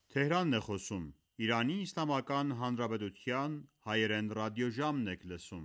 Թեհրանն է խոսում։ Իրանի Իսլամական Հանրապետության հայերեն ռադիոժամն եք լսում։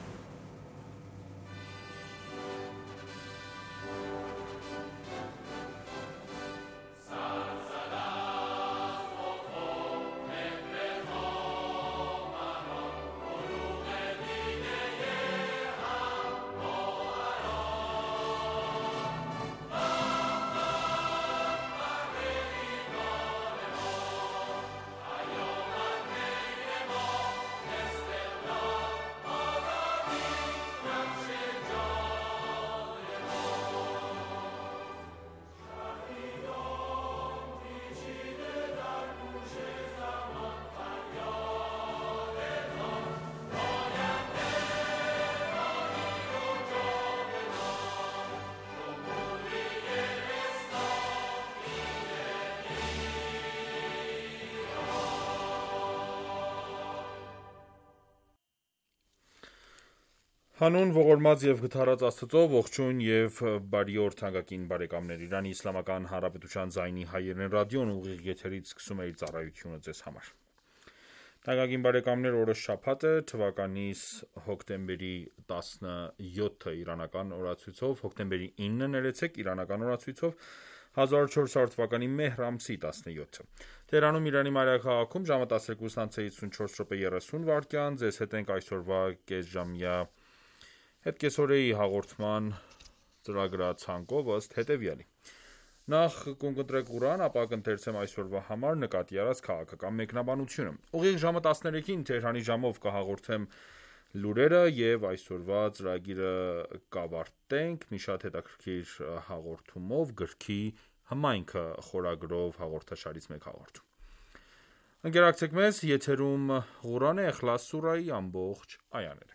Հանուն ողորմած և գթառած Աստծո, ողջույն և բարի օր թանկագին բարեկամներ: Իրանի Իսլամական Հանրապետության ձայնի հայերեն ռադիոն ուղիղ եթերից սկսում է իր ծառայությունը ձեզ համար: Թանկագին բարեկամներ, օրը շաբաթ է, թվականիս հոկտեմբերի 17-ը իրանական օրացույցով, հոկտեմբերի 9-ը ներեցեք իրանական օրացույցով, 1400 թվականի մեհր ամսի 17-ը: Թեհրանում Իրանի մայրաքաղաքում ժամը 12:34:30 ձեզ հետ ենք այսօրվա կեսժամյա հետկեսօրեի հաղորդման ծրագրացանկով ըստ հետևյալի: Նախ կընտրեք Ղուրան, ապա կընթերցեմ այսօրվա համար նկատի առած քաղաքական մեկնաբանությունը: Ուղիղ ժամը 13-ին Թեհրանի ժամով կհաղորդեմ լուրերը և այսօրվա ծրագիրը կավարտենք մի շատ հետաքրքիր հաղորդումով, գրքի հմայքը խորագրով հաղորդաշարից մեկ հաղորդում: Ընկերակցեք մեզ, եթերում Ղուրան է, Իխլաս սուրահի ամբողջ այաները: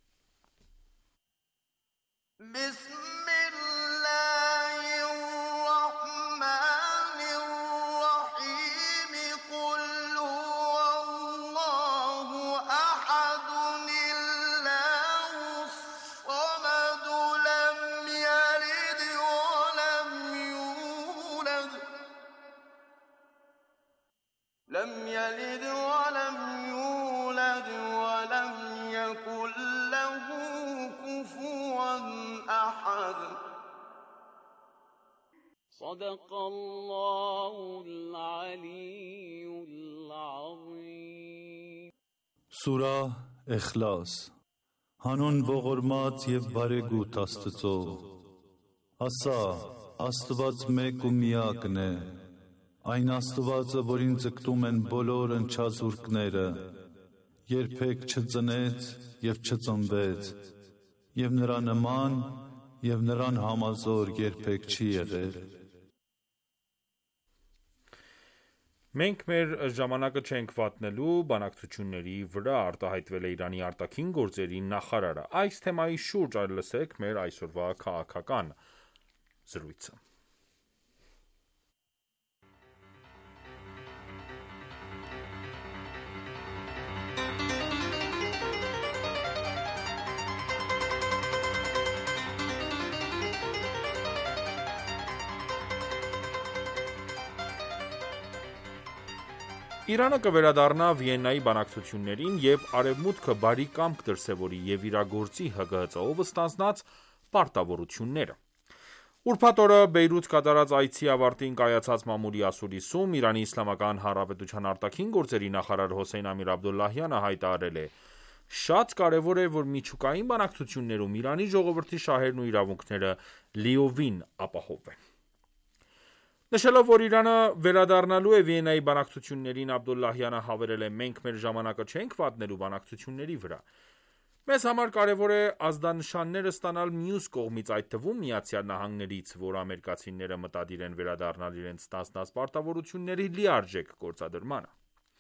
Սուրահ Իխլաս Հանուն ողորմած և բարեգութ Աստծո: Ասա, Աստված մեկ ու միակն է: Այն Աստվածը, որին ձգտում են բոլոր ընչազուրկները, երբեք չծնեց և չծնվեց, և նրա նման և նրան համազոր երբեք չի եղել: Մենք մեր ժամանակը չենք վատնելու բանակցությունների վրա, արտահայտվել է Իրանի ԱԳ նախարարը: Այս թեմայի շուրջ լսեք մեր այսօրվա քաղաքական զրույցը: Իրանը կվերադառնա Վիեննայի բանակցություններին և Արևմուտքը բարի կամք դրսևորի և իրագործի ՀԳՀԾ-ով ստանձնած պարտավորությունները: Ուրբաթ օրը Բեյրութ կատարած այցի ավարտին կայացած մամուլի ասուլիսում, ԻԻՀ ԱԳ նախարար Հոսեյն Ամիր-Աբդոլլահյանը հայտարարել է. «Շատ կարևոր է, որ միջուկային բանակցություններում Իրանի ժողովրդի շահերն ու իրավունքները լիովին ապահովվեն»: Նշելով, որ Իրանը վերադառնալու է Վիեննայի բանակցություններին, Աբդոլլահյանը հավելել է. «Մենք մեր ժամանակը չենք վատնելու բանակցությունների վրա: Մեզ համար կարևոր է ազդանշաններ ստանալ մյուս կողմից, այդ թվում ԱՄՆ-ից, որ ամերիկացիները մտադիր են վերադառնալ իրենց ստանձնած պարտավորությունների լիարժեք գործադրմանը»: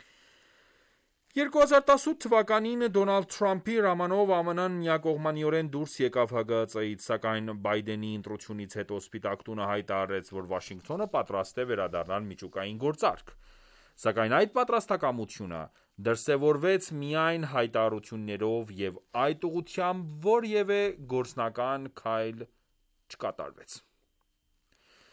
2018 թվականին Դոնալդ Թրամփի հրամանով ԱՄՆ-ն միակողմանիորեն դուրս եկավ ՀԳՀԾ-ից, սակայն Բայդենի ընտրությունից հետո Սպիտակ տունը հայտարարեց, որ Վաշինգտոնը պատրաստ է վերադառնալ միջուկային գործարք: Սակայն այդ պատրաստակամությունը դրսևորվեց միայն հայտարարություններով և այդ ուղղությամբ որևէ գործնական քայլ չկատարվեց: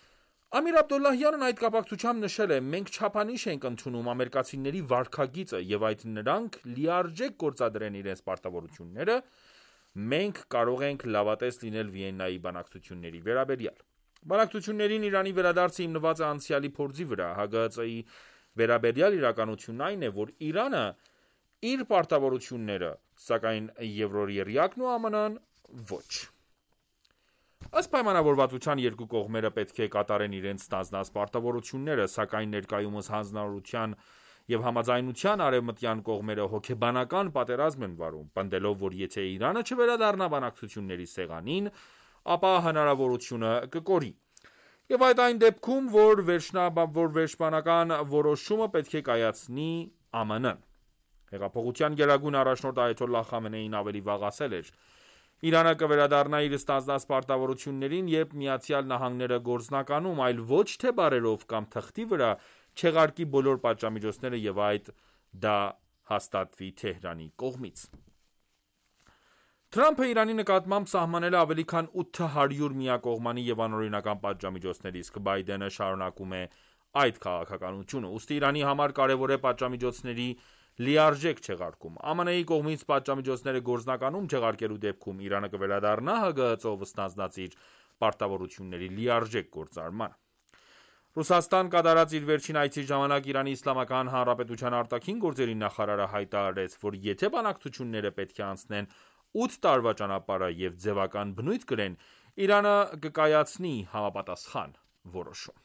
Ամիր Աբդոլլահյանն այդ կապակցությամբ նշել է. «Մենք չափանիշ ենք ընդունում ամերիկացիների վարքագիծը եւ այդ նրանք լիարժեք գործադրեն իրենց պարտավորությունները, մենք կարող ենք լավատես լինել Վիեննայի բանակցությունների վերաբերյալ»։ Բանակցություններին Իրանի վերադարձը հիմնված է անցյալի փորձի վրա։ ՀԳՀԾ-ի վերաբերյալ իրականությունն այն է, որ Իրանը իր պարտավորությունները, սակայն Եվրոռիակն ու ԱՄՆ-ն ոչ։ Ըստ պայմանավորվածության երկու կողմերը պետք է կատարեն իրենց ստանձնած պարտավորությունները, սակայն ներկայումս հանձնարարության և համաձայնության արևմտյան կողմերը հոգեբանական պատերազմ են վարում, պնդելով, որ եթե Իրանը չվերադառնա բանակցությունների սեղանին, ապա հնարավորությունը կկորի։ Եվ այդ այն դեպքում, որ վերջնական որոշումը պետք է կայացնի ԱՄՆ-ն։ Հեղափոխության գերագույն առաջնորդ այաթոլլահ Խամենեին ավելի վաղ ասել էր. «Իրանը կվերադառնա իր ստանձնած պարտավորություններին, երբ ԱՄՆ-ը գործնականում, այլ ոչ թե բառերով կամ թղթի վրա չեղարկի բոլոր պատժամիջոցները և դա հաստատվի Թեհրանի կողմից»։ Թրամփը Իրանի նկատմամբ սահմանել է ավելի քան 800 միակողմանի և անօրինական պատժամիջոցներ, իսկ Բայդենը շարունակում է այդ քաղաքականությունը։ Ուստի Իրանի համար կարևոր է պատժամիջոցների լիարժեք չեղարկում։ ԱՄՆ-ի կողմից պատժամիջոցները գործնականում չեղարկելու դեպքում Իրանը կվերադառնա ՀԳՀԾ-ով ստանձնած իր պարտավորությունների լիարժեք գործարկմանը։ Ռուսաստան կատարած իր վերջին այցի ժամանակ Իրանի Իսլամական Հանրապետության արտաքին գործերի նախարարը հայտարարեց, որ եթե բանակցությունները պետք է անցնեն 8 տարվա ճանապարհը և ձևական բնույթ կրեն, Իրանը կկայացնի համապատասխան որոշում։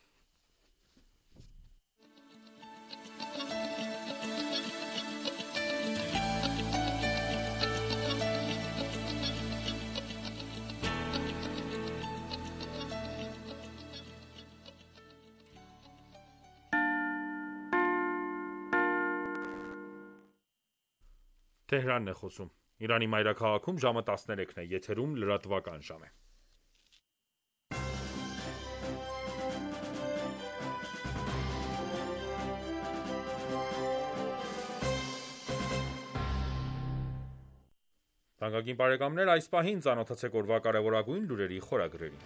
Թեհրանն է խոսում։ Իրանի մայրաքաղաքում ժամը 13-ն է, եթերում լրատվական ժամ է։ Թանկագին բարեկամներ, այս պահին ծանոթացեք օրվա կարևորագույն լուրերի խորագրերին։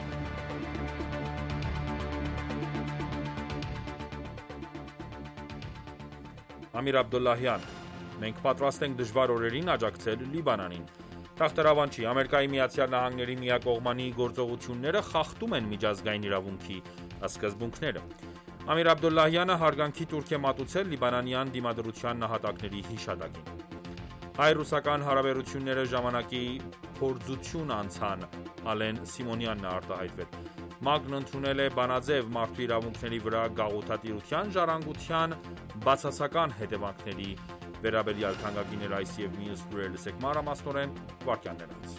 Ամիր Աբդոլլահյան. «Մենք պատրաստ ենք դժվար օրերին աջակցել Լիբանանին»։ Թախտարավանչի. Ամերիկայի Միացյալ Նահանգների միակողմանի գործողությունները խախտում են միջազգային իրավունքի սկզբունքները։ Ամիր Աբդոլլահյանը հարգանքի տուրք է մատուցել լիբանանյան դիմադրության նահատակների հիշատակին։ Հայ-ռուսական հարաբերությունները ժամանակի փորձություն անցան, Ալեն Սիմոնյանն է արտահայտվել։ ՄԱԿ-ն ընդունել է բանաձև մարդու իրավունքների վրա գաղութատիրության ժառանգության բացասական հետևանքների վերաբերյալ։ Թանկագիններ, այս և մյուս լուրեր լսեք մանրամասնորեն վայրկյաններ անց։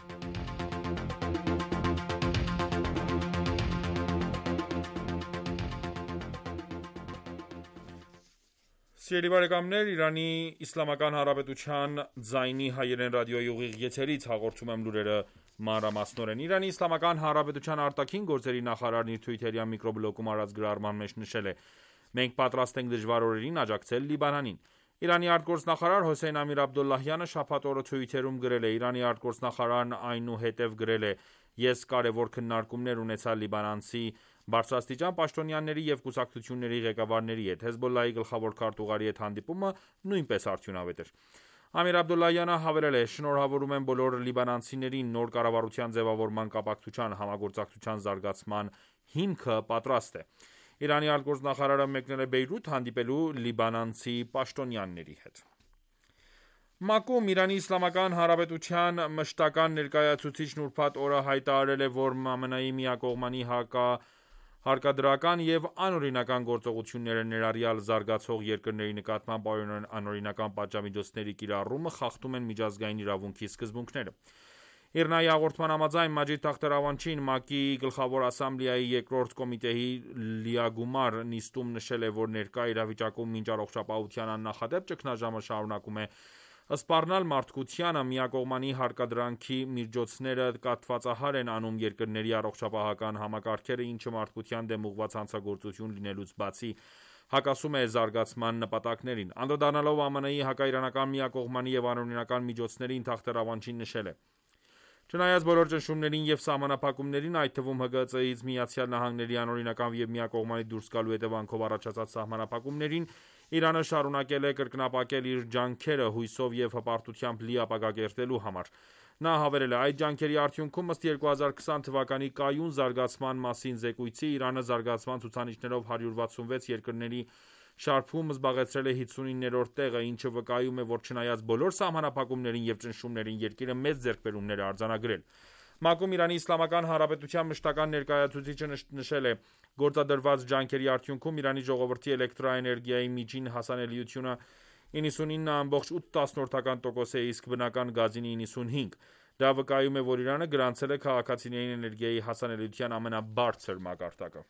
Սիրելի բարեկամներ, Իրանի Իսլամական Հանրապետության ձայնի հայերեն ռադիոյի ուղիղ եթերից հաղորդում եմ լուրերը մանրամասնորեն։ Իրանի Իսլամական Հանրապետության արտաքին գործերի նախարարն իր Twitter-յան միկրոբլոգում արած գրառման մեջ նշել է. «Մենք պատրաստ ենք դժվար օրերին աջակցել Լիբանանին»։ Իրանի արտգործնախարար Հոսեյն Ամիր Աբդոլլահյանը շաբաթ օրը Twitter-ում գրել է. «Իրանի արտգործնախարարն այնուհետև գրել է. Ես կարևոր քննարկումներ ունեցա լիբանանցի բարձրաստիճան պաշտոնյաների և կուսակցությունների ղեկավարների հետ։ Հեզբոլլահի գլխավոր քարտուղարի հետ հանդիպումը նույնպես արդյունավետ էր»։ Ամիր Աբդոլլահյանը հավելել է. «Շնորհավորում եմ բոլոր լիբանանցիներին, նոր կառավարության ձևավորման կապակցությամբ համագործակցության զարգացման հիմքը պատրաստ է»։ Իրանի արտգործնախարարը մեկնել է Բեյրութ հանդիպելու լիբանանցի պաշտոնյաների հետ։ ՄԱԿ-ում Իրանի Իսլամական Հանրապետության մշտական ներկայացուցիչն ուրբաթ օրը հայտարարել է, որ ԱՄՆ-ի միակողմանի հարկադրական և անօրինական գործողությունները, ներառյալ զարգացող երկրների նկատմամբ անօրինական պատժամիջոցների կիրառումը, խախտում են միջազգային իրավունքի սկզբունքները։ ԻՌՆԱ-ի հաղորդման համաձայն, Մաջիդ Թախտ Ռավանչին ՄԱԿ-ի Գլխավոր ասամբլեայի երկրորդ կոմիտեի լիագումար նիստում նշել է, որ ներկա իրավիճակում մինչ առողջապահության աննախադեպ ճգնաժամը շարունակում է սպառնալ մարդկությանը, միակողմանի հարկադրանքի միջոցները կաթվածահար են անում երկրների առողջապահական համակարգերը, ինչը մարդկության դեմ ուղղված հանցագործություն լինելուց բացի, հակասում է զարգացման նպատակներին։ Անդրադառնալով ԱՄՆ-ի հակաիրանական միակողմանի և անօրինական միջոցներին, Թախտ Ռավանչին նշել է. Չնայած բոլոր ճնշումներին և սահմանափակումներին, այդ թվում ՀԳԾ-ից ԱՄՆ-ի անօրինական և միակողմանի դուրս գալու հետևանքով առաջացած սահմանափակումներին, Իրանը շարունակել է կրկնապատկել իր ջանքերը հույսով և հպարտությամբ լի ապագա կերտելու համար: Նա հավելել է. «Այդ ջանքերի արդյունքում, ըստ 2020 թվականի կայուն զարգացման մասին զեկույցի, Իրանը զարգացման ցուցանիշներով 166 երկրների շարքում զբաղեցրել է 59-րդ տեղը, ինչը վկայում է, որ չնայած բոլոր սահմանափակումներին և ճնշումներին, երկիրը մեծ ձեռքբերումներ է արձանագրել»: ՄԱԿ-ում Իրանի Իսլամական Հանրապետության մշտական ներկայացուցիչը նշել է. «Գործադրված ջանքերի արդյունքում Իրանի ժողովրդի էլեկտրաէներգիայի միջին հասանելիությունը 99.8% է, իսկ բնական գազին 95%: Դա վկայում է, որ Իրանը գրանցել է քաղաքացիներին էներգիայի հասանելիության ամենաբարձր մակարդակը»: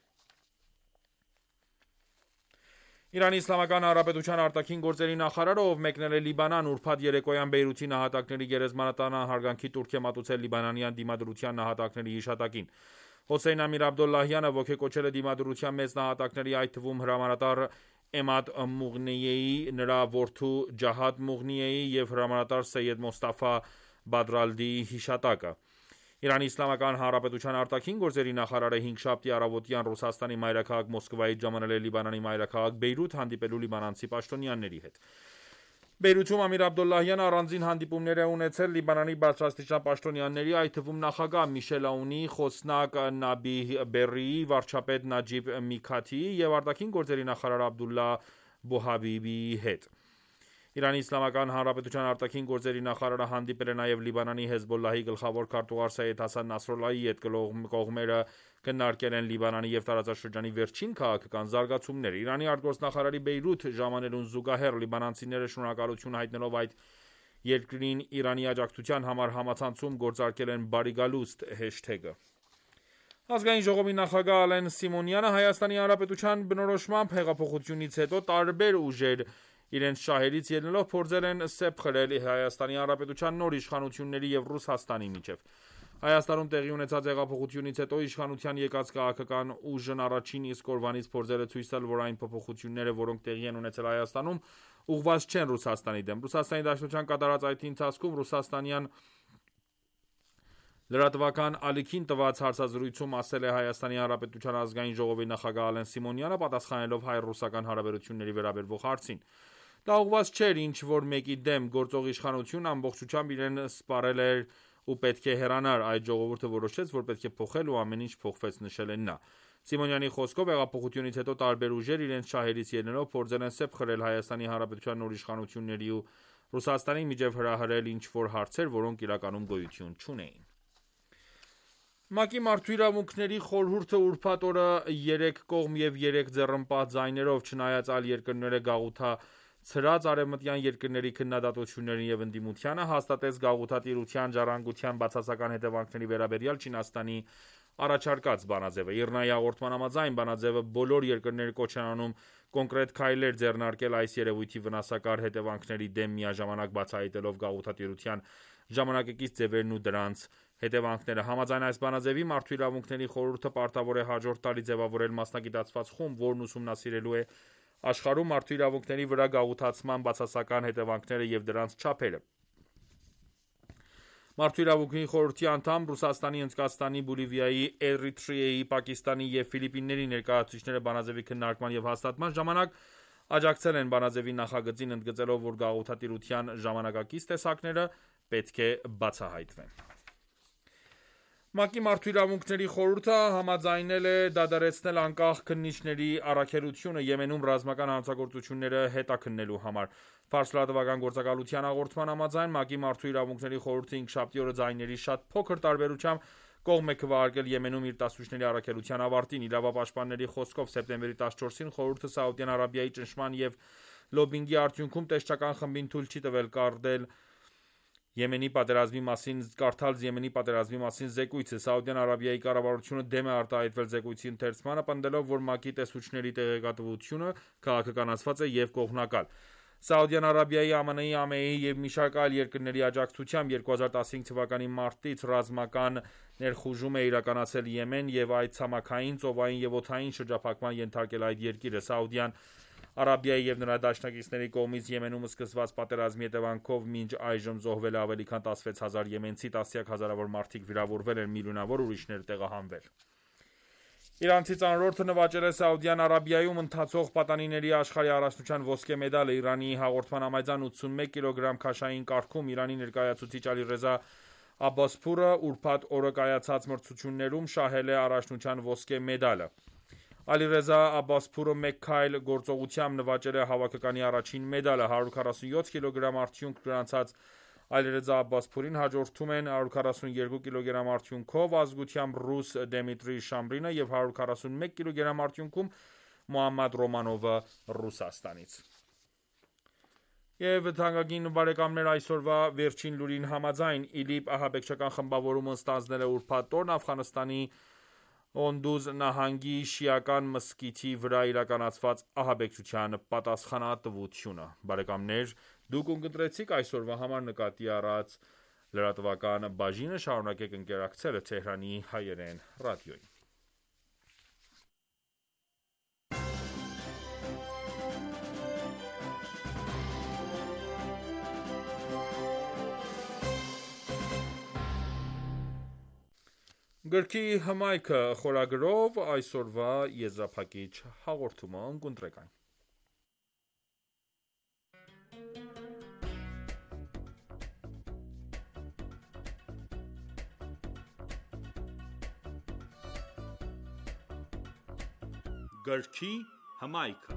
Իրանի Իսլամական Հանրապետության արտաքին գործերի նախարարը, ով մեկնել է Լիբանան, ուրբաթ երեկոյան Բեյրութի նահատակների գերեզմանատանը հարգանքի տուրք է մատուցել լիբանանյան դիմադրության նահատակների հիշատակին: Հոսեյն Ամիր Աբդոլլահյանը ոգեկոչել է դիմադրության մեծ նահատակների, այդ թվում հրամանատար Էմադ Մուղնիեի, նրա որդու Ջահադ Մուղնիեի և հրամանատար Սեյեդ Մոստաֆա Բադրալդիի հիշատակը: Իրանի Իսլամական Հանրապետության արտաքին գործերի նախարարը հինգշաբթի առավոտյան Ռուսաստանի մայրաքաղաք Մոսկվայից ժամանել է Լիբանանի մայրաքաղաք Բեյրութ, հանդիպելու լիբանանցի պաշտոնյաների հետ: Բեյրութում Ամիր Աբդոլլահյանը առանձին հանդիպումներ է ունեցել Լիբանանի բարձրաստիճան պաշտոնյաների, այդ թվում նախագահ Միշել Աունի, խոսնակ Նաբիհ Բերրիի, վարչապետ Նաջիբ Միքաթիի և արտաքին գործերի նախարար Աբդուլլա Բոհաբիբիի հետ: Իրանի Իսլամական Հանրապետության արտաքին գործերի նախարարը հանդիպել է նաև Լիբանանի Հեզբոլլահի գլխավոր քարտուղար Սեյեդ Հասան Նասրալլահի հետ: Կողմերը քննարկել են Լիբանանի և տարածաշրջանի վերջին քաղաքական զարգացումները: Իրանի արտգործնախարարի Բեյրութ ժամանելուն զուգահեռ, լիբանանցիները շնորհակալություն հայտնելով այդ երկրին Իրանի աջակցության համար, համացանցում գործարկել են «Բարի գալուստ» հեշթեգը: Ազգային ժողովի նախագահ Ալեն Սիմոնյանը Հայաստանի Հանրապետության բնորոշմամբ հեղափոխությունից հետո տարբեր ուժեր իրենց շահերից ելնելով փորձել են սեպ խրել Հայաստանի Հանրապետության նոր իշխանությունների և Ռուսաստանի միջև: Հայաստանում տեղի ունեցած հեղափոխությունից հետո իշխանության եկած քաղաքական ուժն առաջին իսկ օրվանից փորձել է ցույց տալ, որ այն փոփոխությունները, որոնք տեղի են ունեցել Հայաստանում, ուղղված չեն Ռուսաստանի դեմ: ՌԴ կատարած այցի ընթացքում ռուսաստանյան լրատվական ալիքին տված հարցազրույցում ասել է Հայաստանի Հանրապետության ազգային ժողովի նախագահ Ալեն Սիմոնյանը, պատասխանելով հայ-ռուսական հարաբերությունների վերաբերվող հարցին: Դա ուղղված չէր ինչ-որ մեկի դեմ: Գործող իշխանությունն ամբողջությամբ իրեն սպառել էր ու պետք է հեռանար: Այդ ժողովուրդը որոշեց, որ պետք է փոխել ու ամեն ինչ փոխվեց, նշել է նա: Սիմոնյանի խոսքով, հեղափոխությունից հետո տարբեր ուժեր իրենց շահերից ելնելով փորձել են սեպ խրել Հայաստանի Հանրապետության նոր իշխանությունների ու Ռուսաստանի միջև հրահրել ինչ-որ հարցեր, որոնք իրականում գոյություն չունեին: ՄԱԿ-ի Մարդու իրավունքների խորհուրդը ուրբաթ օրը երեք կողմ և երեք ձեռնպահ ձայներով, չնայած այլ երկրները գաղութացրած արևմտյան երկրների քննադատություններին և ընդդիմությանը, հաստատեց գաղութատիրության ժառանգության բացասական հետևանքների վերաբերյալ Չինաստանի առաջարկած բանաձևը: ԻՌՆԱ-ի հաղորդման համաձայն, բանաձևը բոլոր երկրները կոչ է անում կոնկրետ քայլեր ձեռնարկել այս երևույթի վնասակար հետևանքների դեմ, միաժամանակ բացահայտելով գաղութատիրության ժամանակակից ձևերն ու դրանց հետևանքները: Համաձայն այս բանաձևի, Մարդու իրավունքների խորհուրդը պարտավոր է հաջորդ տարի ձևավորել մասնագիտացված խումբ, որն ուսումնասիրելու է աշխարհում մարդու իրավունքների վրա գաղութացման բացասական հետևանքները և դրանց չափերը: Մարդու իրավունքների խորհրդի անդամ, Ռուսաստանի, Հնդկաստանի, Բոլիվիայի, Էրիթրեայի, Պակիստանի և Ֆիլիպինների ներկայացուցիչները բանաձևի քննարկման և հաստատման ժամանակ աջակցել են բանաձևի նախագծին, ընդգծելով, որ գաղութատիրության ժամանակակից տեսակները պետք է բացահայտվեն: ՄԱԿ-ի Մարդու իրավունքների խորհուրդը համաձայնել է դադարեցնել անկախ քննիչների առաքելությունը Եմենում ռազմական հանցագործությունները հետաքննելու համար: Ֆարս լրատվական գործակալության հաղորդման համաձայն, ՄԱԿ-ի Մարդու իրավունքների խորհուրդը հինգշաբթի օրը ձայների շատ փոքր տարբերությամբ կողմ է քվեարկել Եմենում իր դասուչների առաքելության ավարտին: Իրավապաշտպանների խոսքով, սեպտեմբերի 14-ին խորհուրդը Սաուդյան Արաբիայի ճնշման և լոբբինգի արդյունքում տեսչական խմբին թույլ չի տվել կարդալ Եմենի պատերազմի մասին զեկույցը: Սաուդյան Արաբիայի կառավարությունը դեմ է արտահայտվել զեկույցի ընթերցմանը, պնդելով, որ ՄԱԿ-ի տեսուչների տեղեկատվությունը քաղաքականացված է և կողմնակալ: Սաուդյան Արաբիայի, ԱՄՆ-ի, ԱՄԷ-ի և մի շարք այլ երկրների աջակցությամբ 2015 թվականի մարտից ռազմական ներխուժում է իրականացել Եմեն և այդ ցամաքային, ծովային և օդային շրջափակման ենթարկել այդ երկիրը: Սաուդյան Արաբիայի և նրա դաշնակիցների կողմից Եմենում սկսված պատերազմի հետևանքով մինչ այժմ զոհվել է ավելի քան 16,000 եմենցի, տասնյակ հազարավոր մարդիկ վիրավորվել են, միլիոնավոր ուրիշներ տեղահանվել։ Իրանցի ծանրորդը նվաճել է Սաուդյան Արաբիայում ընթացող պատանիների աշխարհի առաջնության ոսկե մեդալը։ Իրանի հաղորդման համաձայն 81 կիլոգրամ քաշային կարգում Իրանի ներկայացուցիչ Ալիրեզա Աբբասփուրը ուրբաթ օրը կայացած մրցություններում շահել է առաջնության ոսկե մեդալը։ Ալիրեզա Աբբասփուրը մեկ քայլ գործողությամբ նվաճել է հավաքականի առաջին մեդալը։ 147 կիլոգրամ արդյունք գրանցած Ալիրեզա Աբբասփուրին հաջորդում են 142 կիլոգրամ արդյունքով ազգությամբ ռուս Դեմիտրի Շամրինը և 141 կիլոգրամ արդյունքում Մոհամմադ Ռոմանովը Ռուսաստանից։ Եվ թանկագին բարեկամներ, այսօրվա վերջին լուրին համաձայն ԻԼԻՊ ահաբեկչական խմբավորումը ստանձնել է ուրբաթ օրն Աֆղանստանի Օնդուզ նահանգի շիական մզկիթի վրա իրականացված ահաբեկչության պատասխանատվությունը։ Բարեկամներ, դուք ունկնդրեցիք այսօրվա համար նկատի առած լրատվական բաժինը, շարունակեք ընկերակցել Թեհրանի հայերեն ռադիոյին։ Գրքի հմայքը խորագրով այսօրվա եզրափակիչ հաղորդումը ունկնդրեք այն։ Գրքի հմայքը։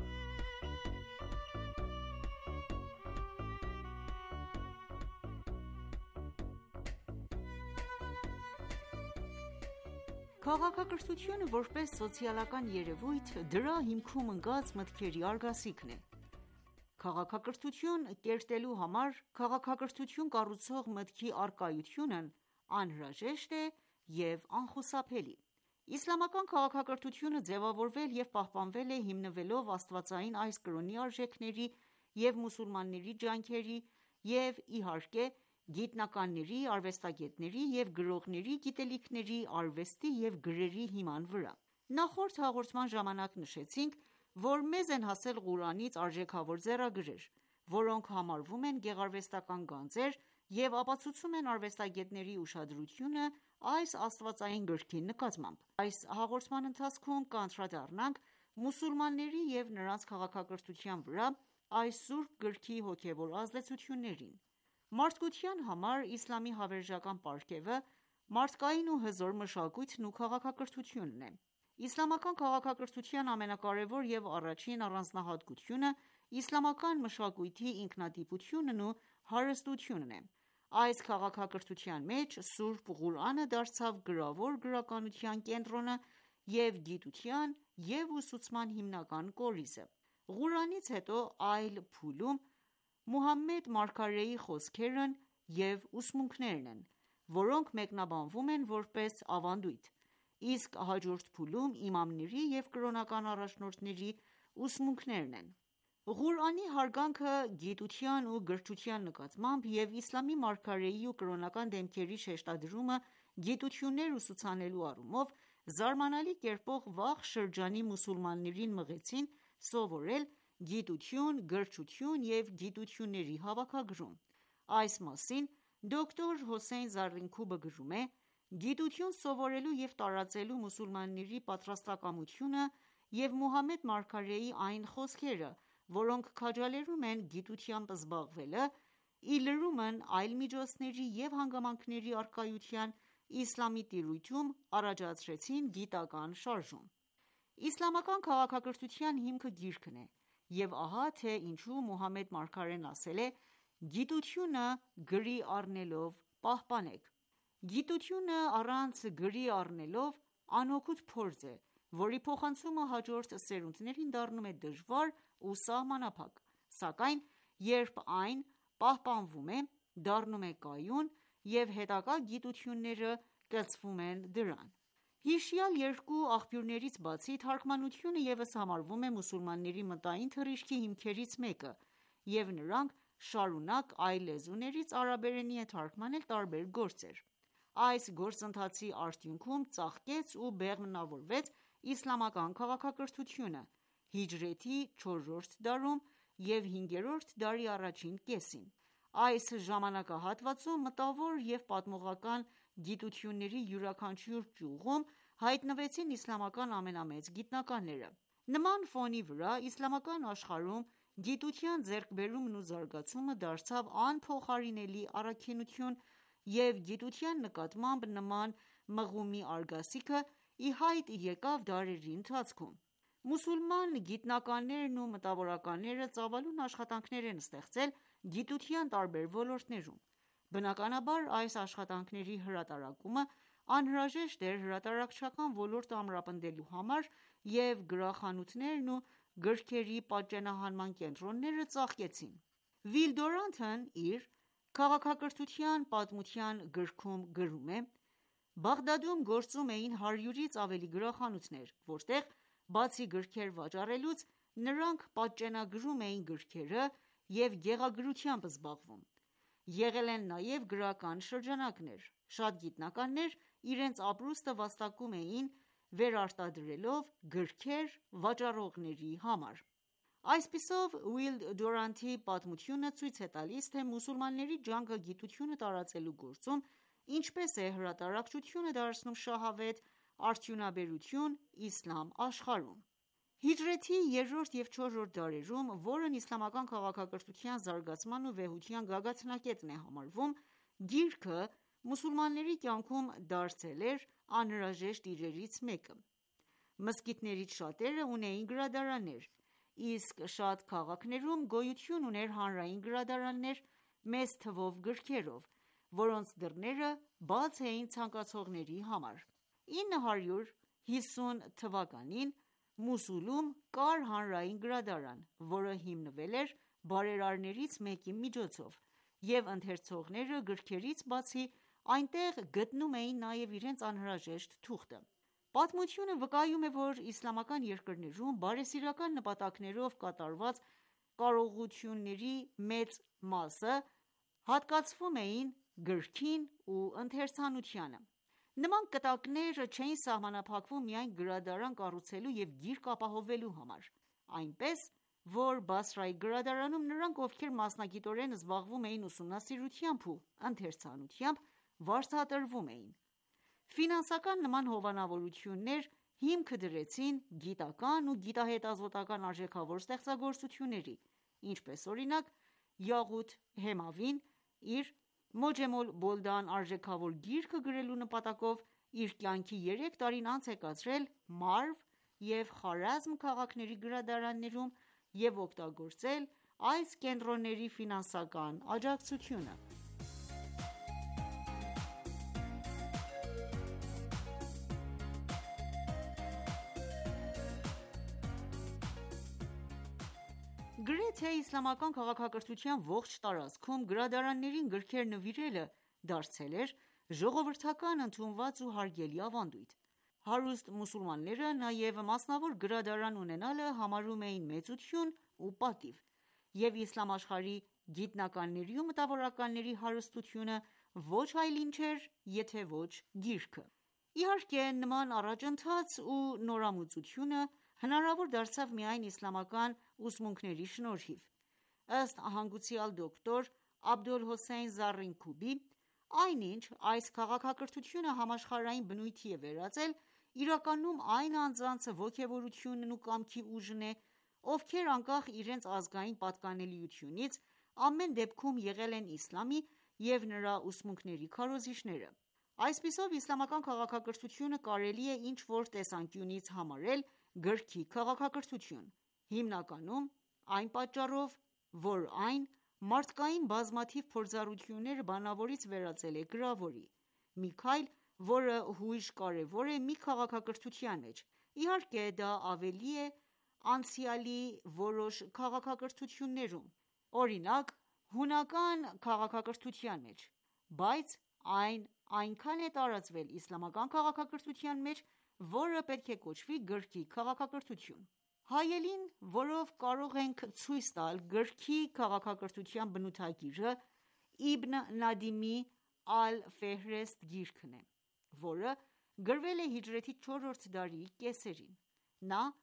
Քաղաքակրթությունը որպես սոցիալական երևույթ դրա հիմքում ընկած մտքերի արգասիքն է։ Քաղաքակրթություն կերտելու համար քաղաքակրթություն կառուցող մտքի առկայությունն անհրաժեշտ է և անխուսափելի։ Իսլամական քաղաքակրթությունը ձևավորվել և պահպանվել է հիմնվելով աստվածային այս կրոնի արժեքների և մուսուլմանների ջանքերի և, իհարկե, գիտնականների, արվեստագետների և գրողների գիտելիքների, արվեստի և գրերի հիման վրա։ Նախորդ հաղորդման ժամանակ նշեցինք, որ մեզ են հասել Ղուրանից արժեքավոր ձեռագրեր, որոնք համարվում են գեղարվեստական գանձեր և ապացուցում են արվեստագետների ուշադրությունը այս աստվածային գրքի նկատմամբ։ Այս հաղորդման ընթացքում կանդրադառնանք մուսուլմանների և նրանց քաղաքակրթության վրա այս սուրբ գրքի հոգևոր ազդեցություններին։ Մարդկության համար իսլամի հավերժական պարգևը մարդկային ու հզոր մշակույթն ու քաղաքակրթությունն է։ Իսլամական քաղաքակրթության ամենակարևոր և առաջին առանձնահատկությունը իսլամական մշակույթի ինքնատիպությունն ու հարստությունն է։ Այս քաղաքակրթության մեջ Սուրբ Ղուրանը դարձավ գրավոր գրականության կենտրոնը և գիտության և ուսուցման հիմնական կորիզը։ Ղուրանից հետո այլ փուլում Մուհամմեդ մարգարեի խոսքերն և ուսմունքներն են, որոնք մեկնաբանվում են որպես ավանդույթ, իսկ հաջորդ փուլում իմամների և կրոնական առաջնորդների ուսմունքներն են։ Ղուրանի հարգանքը գիտության ու գրչության նկատմամբ և իսլամի մարգարեի ու կրոնական դեմքերի շեշտադրումը գիտություններ ուսուցանելու առումով զարմանալի կերպով վաղ շրջանի մուսուլմաններին մղեցին սովորել գիտություն, գրչություն և գիտությունների հավաքագրում։ Այս մասին դոկտոր Հոսեյն Զարինքուբը գրում է.«Գիտություն սովորելու և տարածելու մուսուլմանների պատրաստակամությունը և Մուհամմեդ մարգարեի այն խոսքերը, որոնք քաջալերում են գիտությամբ զբաղվելը, ի լրումն այլ միջոցների և հանգամանքների առկայության, իսլամի տիրույթում առաջացրեցին գիտական շարժում։ Իսլամական քաղաքակրթության հիմքը գիրքն է, և ահա թե ինչու Մուհամմեդ մարգարեն ասել է.«Գիտությունը գրի առնելով պահպանեք»։ Գիտությունը առանց գրի առնելով անօգուտ փորձ է, որի փոխանցումը հաջորդ սերունդներին դառնում է դժվար ու սահմանափակ, սակայն երբ այն պահպանվում է, դառնում է կայուն, և հետագա գիտությունները կցվում են դրան։ Հիշյալ երկու աղբյուրներից բացի, թարգմանությունը ևս համարվում է մուսուլմանների մտային թռիչքի հիմքերից մեկը, և նրանք շարունակ այլ լեզուներից արաբերենի են թարգմանել տարբեր գործեր։ Այս գործընթացի արդյունքում ծաղկեց ու բեղմնավորվեց իսլամական քաղաքակրթությունը հիջրեթի 4-րդ դարում և 5-րդ դարի առաջին կեսին։ Այս ժամանակահատվածում մտավոր և պատմողական գիտությունների յուրաքանչյուր ճյուղում հայտնվեցին իսլամական ամենամեծ գիտնականները։ Նման ֆոնի վրա իսլամական աշխարհում գիտության ձեռքբերումն ու զարգացումը դարձավ անփոխարինելի առաքինություն, և գիտության նկատմամբ նման մղումի արգասիքը ի հայտ եկավ դարերի ընթացքում։ Մուսուլման գիտնականներն ու մտավորականները ծավալուն աշխատանքներ են ստեղծել գիտության տարբեր ոլորտներում։ Բնականաբար, այս աշխատանքների հրատարակումը անհրաժեշտ էր հրատարակչական ոլորտը ամրապնդելու համար, և գրախանութներն ու գրքերի պատճենահանման կենտրոնները ծաղկեցին։ Ուիլ Դյուրանտն իր «Քաղաքակրթության պատմության» գրքում գրում է.«Բաղդադում գործում էին 100-ից ավելի գրախանութներ, որտեղ բացի գրքեր վաճառելուց, նրանք պատճենագրում էին գրքերը և գեղագրությամբ զբաղվում։ Եղել են նաև գրական շրջանակներ։ Շատ գիտնականներ իրենց ապրուստը վաստակում էին վերարտադրելով գրքեր վաճառողների համար»։ Այսպիսով, Ուիլ Դյուրանտի պատմությունը ցույց է տալիս, թե մուսուլմանների ջանքը գիտությունը տարածելու գործում ինչպես է հրատարակչությունը դարձնում շահավետ արդյունաբերություն իսլամ աշխարհում։ Հիջրեթի 3-րդ և 4-րդ դարերում, որն իսլամական քաղաքակրթության զարգացման ու վեհության գագաթնակետն է համարվում, գիրքը մուսուլմանների կյանքում դարձել էր անհրաժեշտ իրերից մեկը։ Մզկիթներից շատերը ունեին գրադարաններ, իսկ շատ քաղաքներում գոյություն ուներ հանրային գրադարաններ մեծ թվով գրքերով, որոնց դռները բաց էին ցանկացողների համար։ 950 թվականին Մոսուլում կար հանրային գրադարան, որը հիմնվել էր բարերարներից մեկի միջոցով, և ընթերցողները գրքերից բացի այնտեղ գտնում էին նաև իրենց անհրաժեշտ թուղթը։ Պատմությունը վկայում է, որ իսլամական երկրներում բարեսիրական նպատակներով կատարված կարողությունների մեծ մասը հատկացվում էին գրքին ու ընթերցանությանը։ Նման կտակներ չէին սահմանափակվում միայն գրադարան կառուցելու և գիրք ապահովելու համար, այնպես որ Բասրայի գրադարանում նրանք, ովքեր մասնագիտորեն զբաղվում էին ուսումնասիրությամբ ու ընթերցանությամբ, վարձատրվում էին։ Ֆինանսական նման հովանավորություններ հիմք դրեցին գիտական ու գիտահետազոտական արժեքավոր ստեղծագործությունների, ինչպես օրինակ Յաղութ Հեմավին իր «Մոջեմ ալ-Բոլդան» արժեքավոր գիրքը գրելու նպատակով իր կյանքի 3 տարին անց է կացրել Մարվ և Խարազմ քաղաքների գրադարաններում և օգտագործել այս կենտրոնների ֆինանսական աջակցությունը։ Գրեթե իսլամական քաղաքակրթության ողջ տարածքում գրադարաններին գրքեր նվիրելը դարձել էր ժողովրդական ընդունված ու հարգելի ավանդույթ։ Հարուստ մուսուլմանները նաև մասնավոր գրադարան ունենալը համարում էին մեծություն ու պատիվ, և իսլամ աշխարհի գիտնականների ու մտավորականների հարստությունը ոչ այլ ինչ էր, եթե ոչ գիրքը։ Իհարկե, նման առաջընթաց ու նորամուծությունը հնարավոր դարձավ միայն իսլամական ուսմունքների շնորհիվ։ Ըստ հանգուցյալ դոկտոր Աբդոլհոսեյն Զառինքուբի, այնինչ այս քաղաքակրթությունը համաշխարհային բնույթի է վերածել, իրականում այն անձանց ոգևորությունն ու կամքի ուժն է, ովքեր անկախ իրենց ազգային պատկանելիությունից, ամեն դեպքում եղել են իսլամի և նրա ուսմունքների քարոզիչները։ Այսպիսով, իսլամական քաղաքակրթությունը կարելի է ինչ-որ տեսանկյունից համարել գրքի քաղաքակրթություն, հիմնականում այն պատճառով, որ այն մարդկային բազմաթիվ փորձառությունները բանավորից վերածել է գրավորի, մի քայլ, որը հույժ կարևոր է մի քաղաքակրթության մեջ։ Իհարկե, դա ավելի է անցյալի որոշ քաղաքակրթություններում, օրինակ հունական քաղաքակրթության մեջ, բայց այն այնքան է տարածվել իսլամական քաղաքակրթության մեջ, որը պետք է կոչվի գրքի քաղաքակրթություն։ Հայելին, որով կարող ենք ցույց տալ գրքի քաղաքակրթության բնութագիրը, Իբն Նադիմի «Ալ-Ֆեհրեստ» գիրքն է, որը գրվել է հիջրեթի 4-րդ դարի կեսերին։ Նա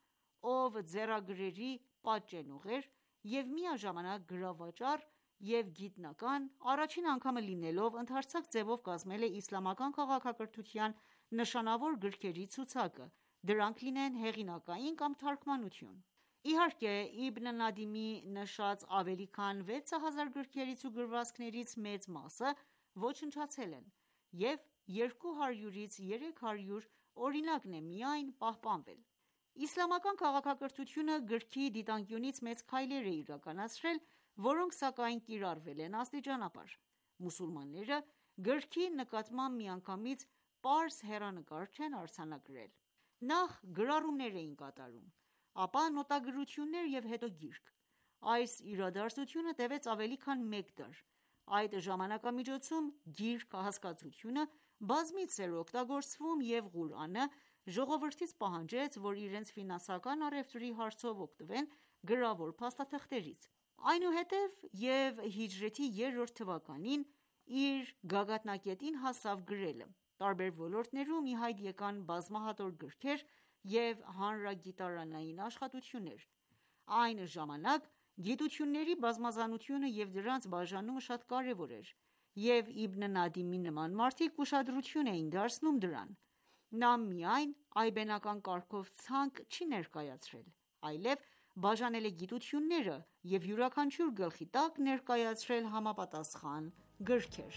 ով ձեռագրերի պատճենող էր և միաժամանակ գրավաճառ և գիտնական, առաջին անգամը լինելով ընդարձակ ձևով կազմել է իսլամական քաղաքակրթության նշանավոր գրքերի ցուցակը, դրանք լինեն հեղինակային կամ թարգմանություն: Իհարկե, Իբն Նադիմի նշած ավելի քան 6000 գրքերից ու գրվածքներից մեծ մասը ոչնչացել են, և 200-ից 300 օրինակն է միայն պահպանվել: Իսլամական քաղաքակրթությունը գրքի դիտանկյունից մեծ քայլեր է իրականացրել, որոնք սակայն կիրառվել են աստիճանաբար: Մուսուլմանները գրքի նկատմամբ միանգամից պարզ հեռանկար չեն արձանագրել: Նախ գրառումներ էին կատարում, ապա նոտագրություններ և հետո գիրք: Այս իրադարձությունը տևեց ավելի քան մեկ դար: Այդ ժամանակամիջոցում գիրք հասկացությունը բազմիցս էր օգտագործվում և Ղուրանը ժողովրդից պահանջեց, որ իրենց ֆինանսական առևտրի հարցով օգտվեն գրավոր փաստաթղթերից: Այնուհետև և հիջրեթի 3-րդ թվականին իր գագաթնակետին հասավ գրելը: Տարբեր ոլորտներում ի հայտ եկան բազմահատոր գրքեր և հանրագիտարանային աշխատություններ: Այն ժամանակ գիտությունների բազմազանությունը և դրանց բաժանումը շատ կարևոր էր, և Իբն Նադիմի նման մարդիկ ուշադրություն էին դարձնում դրան: Նա միայն այբենական կարգով ցանկ չի ներկայացրել, այլև բաժանել է գիտությունները և յուրաքանչյուր գլխի տակ ներկայացրել համապատասխան գրքեր: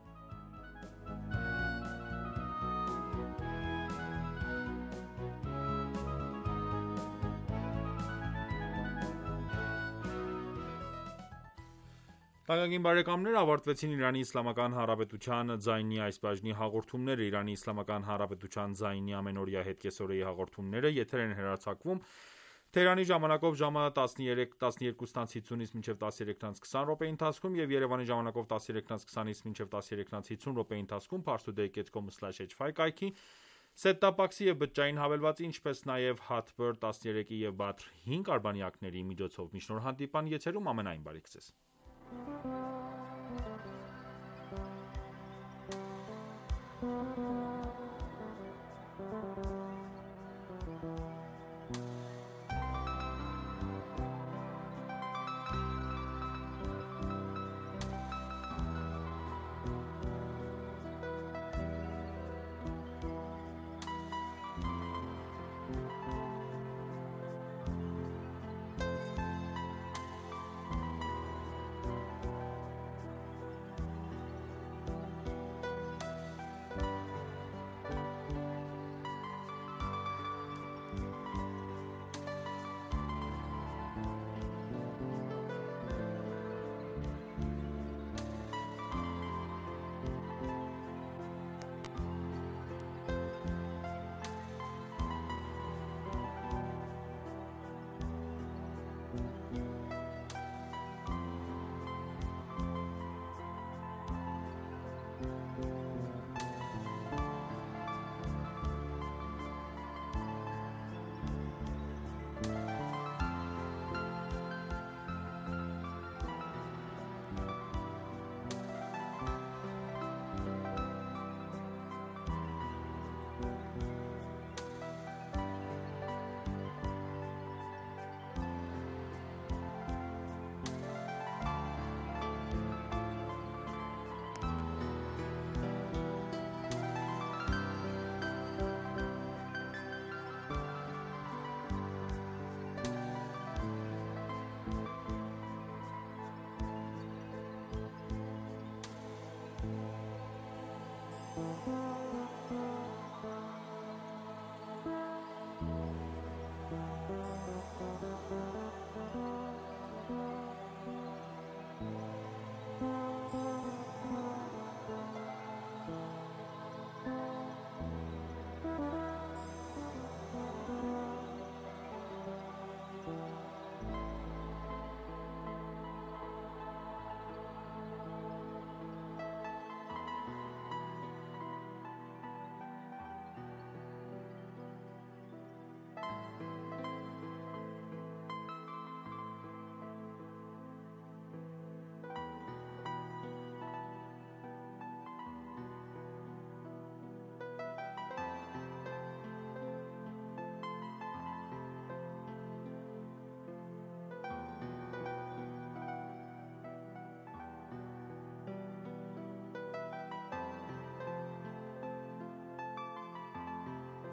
Ավարտվեցին «Իրանի Իսլամական Հանրապետության» ձայնի այս բաժնի հաղորդումները: Իրանի Իսլամական Հանրապետության ձայնի ամենօրյա հետկեսօրեի հաղորդումները եթեր են հեռարձակվում Թեհրանի ժամանակով ժամը 12:50-ից մինչև 13:20 րոպեի ընթացքում և Երևանի ժամանակով 13:20-ից մինչև 13:50 րոպեի ընթացքում parstoday.com/hy կայքի սեթ-թափ-բոքսի և բջջային հավելվածի, ինչպես նաև Hotbird 13-ի և Baath 5 արբանյակների միջոցով: Մինչ նոր հանդիպման եթերում ամենայն բարիք Ձեզ: Thank you.